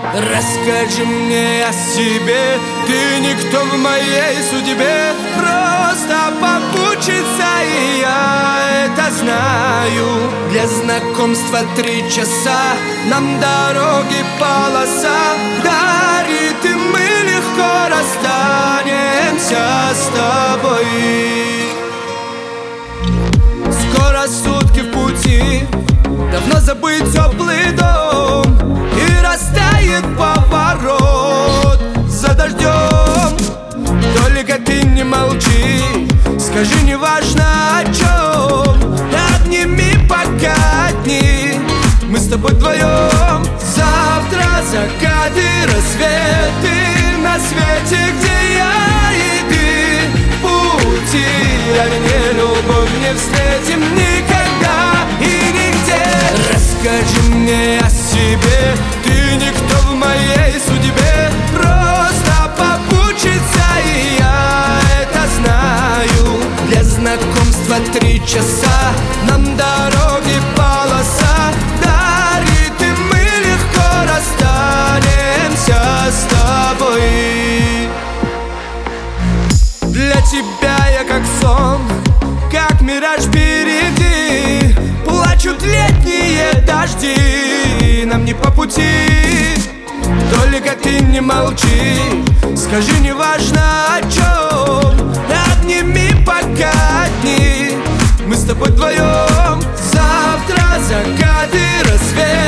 Расскажи мне о себе, ты никто в моей судьбе, просто попутчица, и я это знаю. Для знакомства 3 часа, нам дороги полоса дарит, и мы легко расстанемся с тобой. Скоро сутки в пути, давно забыть теплый дом, и растает поворот за дождем. Только ты не молчи, скажи, неважно о чем, обними пока дни, мы с тобой вдвоем. Завтра закаты, рассветы на свете, где я и ты в пути. Ранее любовь не встретим никогда и нигде. Расскажи мне о себе, ты никто в моей судьбе, просто попутчица, и я это знаю. Для знакомства 3 часа, нам дороги полоса дарит, и мы легко расстанемся с тобой. Для тебя я как сон, как мираж впереди, плачут летние дожди, нам не по пути. Только ты не молчи, скажи, неважно о чем, обними пока дни, мы с тобой вдвоем. Завтра закаты, рассвет